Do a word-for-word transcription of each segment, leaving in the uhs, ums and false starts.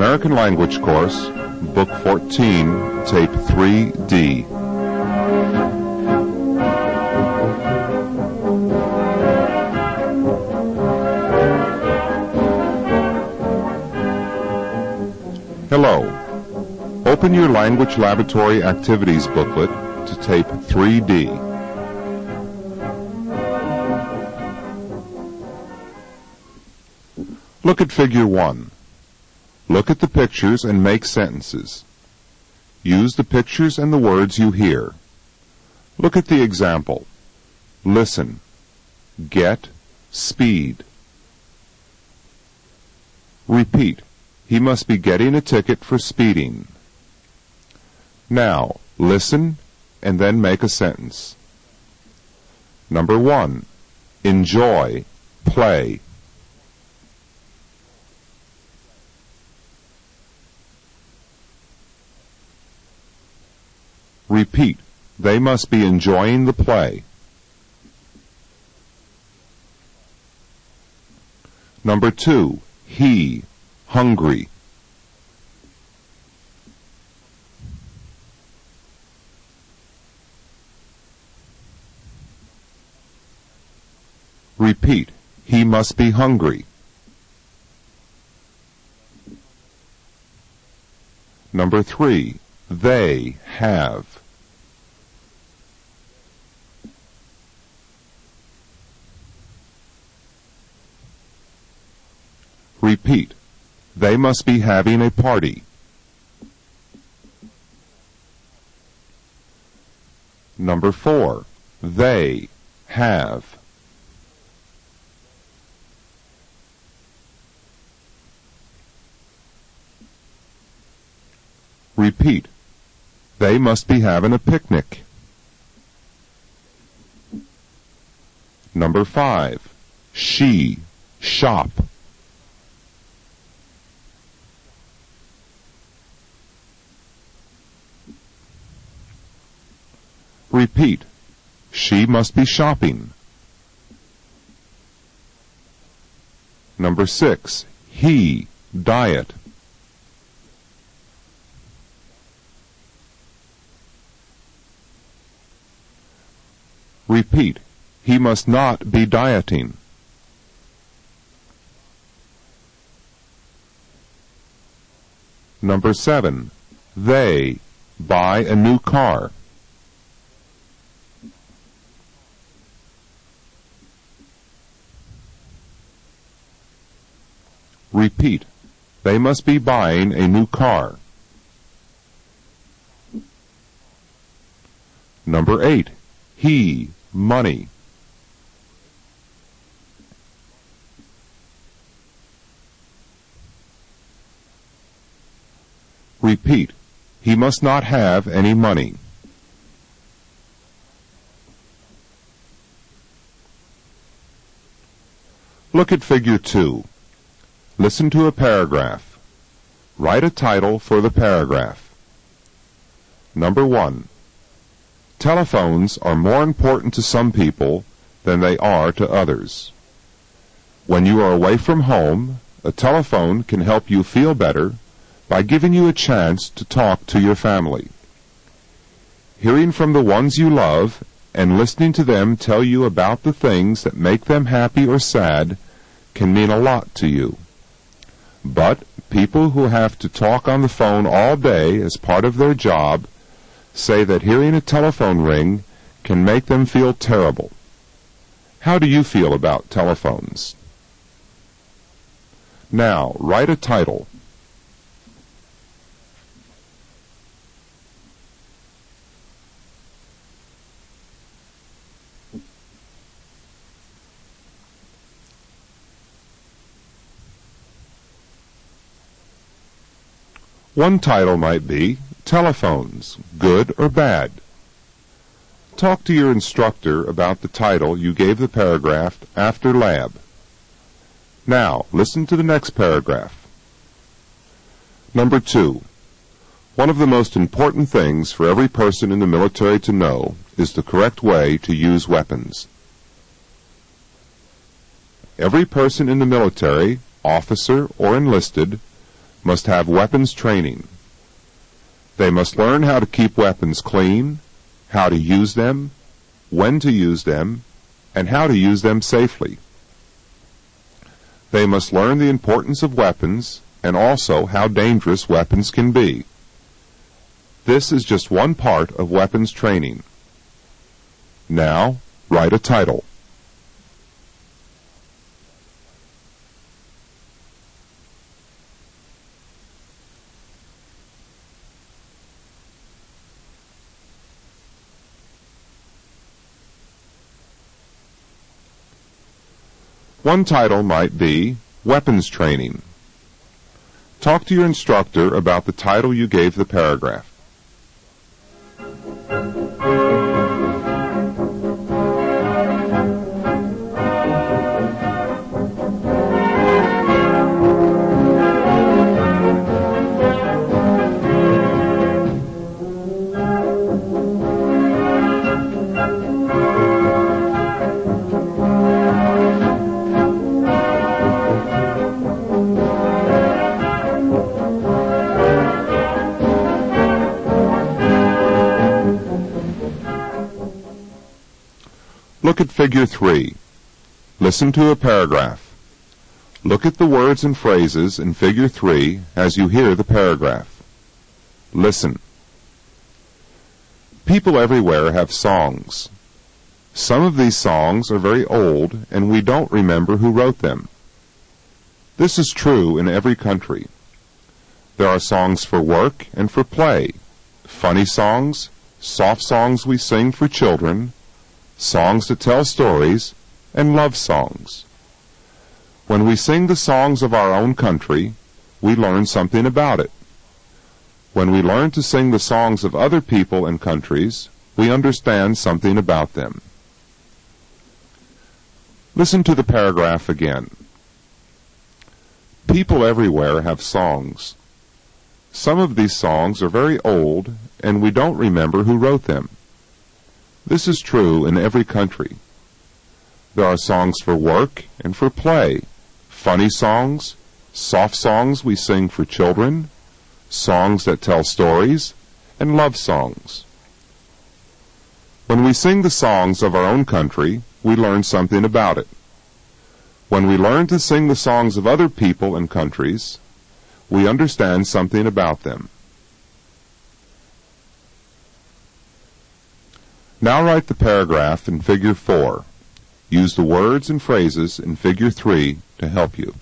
American Language Course, Book fourteen, Tape three D. Hello. Open your Language Laboratory Activities booklet to Tape three D. Look at Figure one. Look at the pictures and make sentences. Use the pictures and the words you hear. Look at the example. Listen. Get. Speed. Repeat. He must be getting a ticket for speeding. Now, listen and then make a sentence. Number one. Enjoy. Play. Repeat. They must be enjoying the play. Number two. He. Hungry. Repeat. He must be hungry. Number three. They have. Repeat. They must be having a party. Number four. They have. Repeat. They must be having a picnic. Number five. She. Shop. Repeat. She must be shopping. Number six. He. Diet. Repeat. He must not be dieting. Number seven. They. Buy a new car. Repeat. They must be buying a new car. Number eight. He. Money. Repeat. He must not have any money. Look at Figure two. Listen to a paragraph. Write a title for the paragraph. Number one. Telephones are more important to some people than they are to others. When you are away from home, a telephone can help you feel better by giving you a chance to talk to your family. Hearing from the ones you love and listening to them tell you about the things that make them happy or sad can mean a lot to you. But people who have to talk on the phone all day as part of their job say that hearing a telephone ring can make them feel terrible. How do you feel about telephones? Now, write a title. One title might be Telephones, Good or Bad. Talk to your instructor about the title you gave the paragraph after lab. Now, listen to the next paragraph. Number two. One of the most important things for every person in the military to know is the correct way to use weapons. Every person in the military, officer or enlisted, must have weapons training. They must learn how to keep weapons clean, how to use them, when to use them, and how to use them safely. They must learn the importance of weapons and also how dangerous weapons can be. This is just one part of weapons training. Now, write a title. One title might be Weapons Training. Talk to your instructor about the title you gave the paragraph. Look at Figure three. Listen to a paragraph. Look at the words and phrases in Figure three as you hear the paragraph. Listen. People everywhere have songs. Some of these songs are very old and we don't remember who wrote them. This is true in every country. There are songs for work and for play, funny songs, soft songs we sing for children, songs that tell stories, and love songs. When we sing the songs of our own country, we learn something about it. When we learn to sing the songs of other people and countries, we understand something about them. Listen to the paragraph again. People everywhere have songs. Some of these songs are very old, and we don't remember who wrote them. This is true in every country. There are songs for work and for play, funny songs, soft songs we sing for children, songs that tell stories, and love songs. When we sing the songs of our own country, we learn something about it. When we learn to sing the songs of other people and countries, we understand something about them. Now write the paragraph in Figure four. Use the words and phrases in Figure three to help you.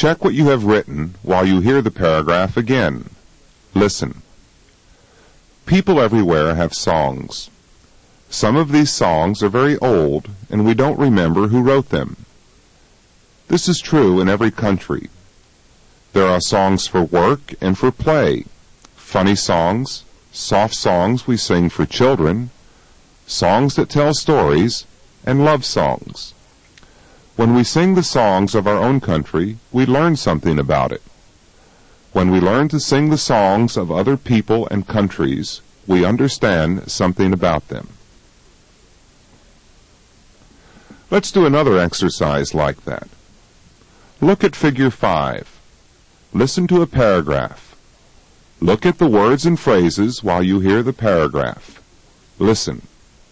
Check what you have written while you hear the paragraph again. Listen. People everywhere have songs. Some of these songs are very old, and we don't remember who wrote them. This is true in every country. There are songs for work and for play, funny songs, soft songs we sing for children, songs that tell stories, and love songs. When we sing the songs of our own country, we learn something about it. When we learn to sing the songs of other people and countries, we understand something about them. Let's do another exercise like that. Look at figure five. Listen to a paragraph. Look at the words and phrases while you hear the paragraph. Listen.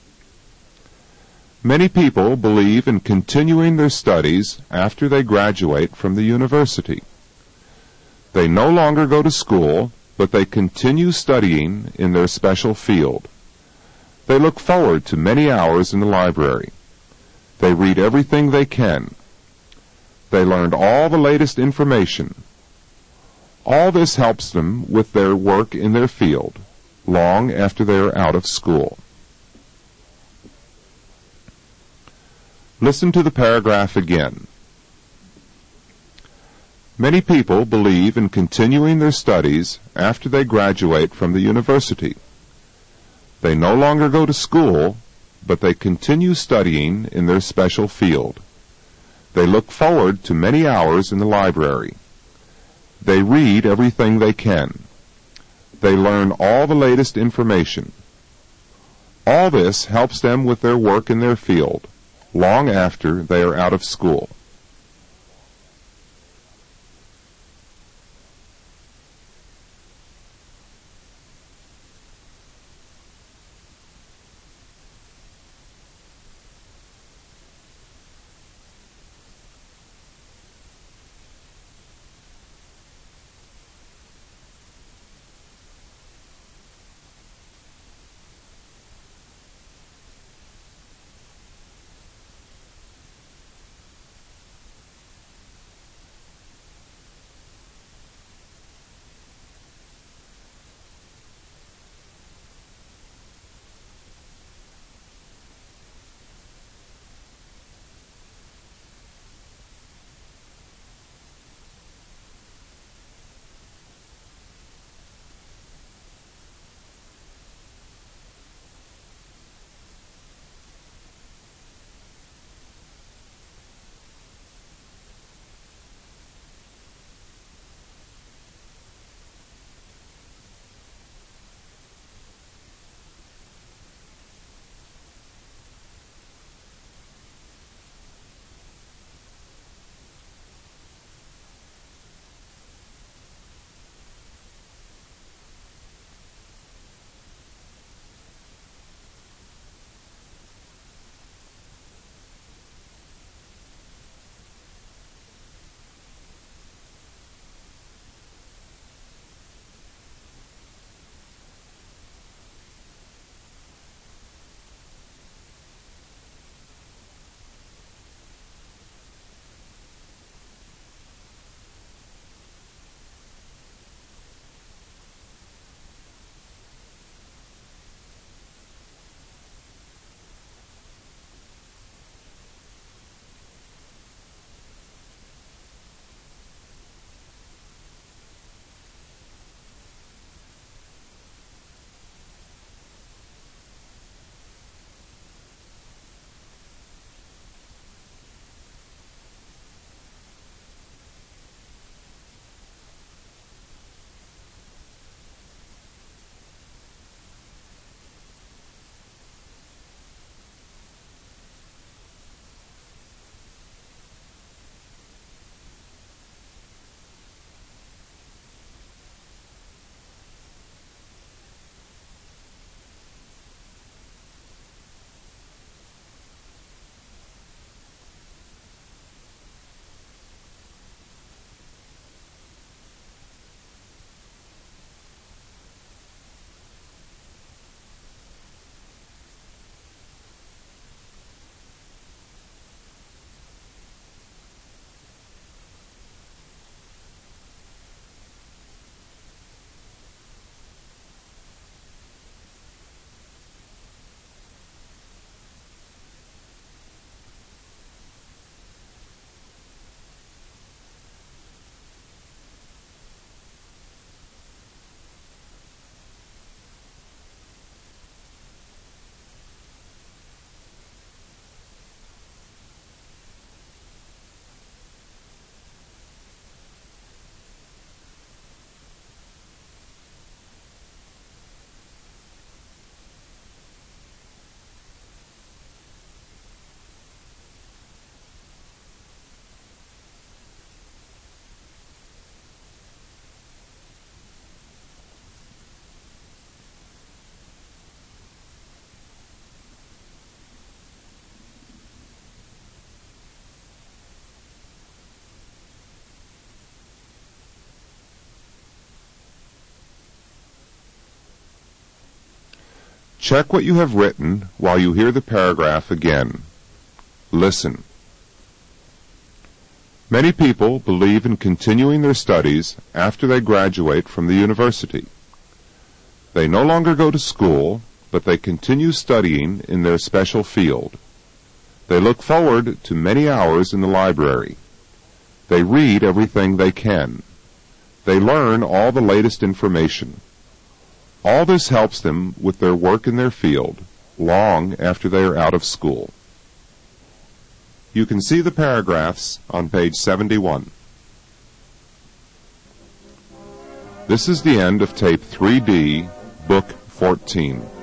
Many people believe in continuing their studies after they graduate from the university. They no longer go to school, but they continue studying in their special field. They look forward to many hours in the library. They read everything they can. They learned all the latest information. All this helps them with their work in their field, long after they are out of school. Listen to the paragraph again. Many people believe in continuing their studies after they graduate from the university. They no longer go to school, but they continue studying in their special field. They look forward to many hours in the library. They read everything they can. They learn all the latest information. All this helps them with their work in their field, long after they are out of school. Check what you have written while you hear the paragraph again. Listen. Many people believe in continuing their studies after they graduate from the university. They no longer go to school, but they continue studying in their special field. They look forward to many hours in the library. They read everything they can. They learn all the latest information. All this helps them with their work in their field long after they are out of school. You can see the paragraphs on page seventy-one. This is the end of tape three D, book fourteen.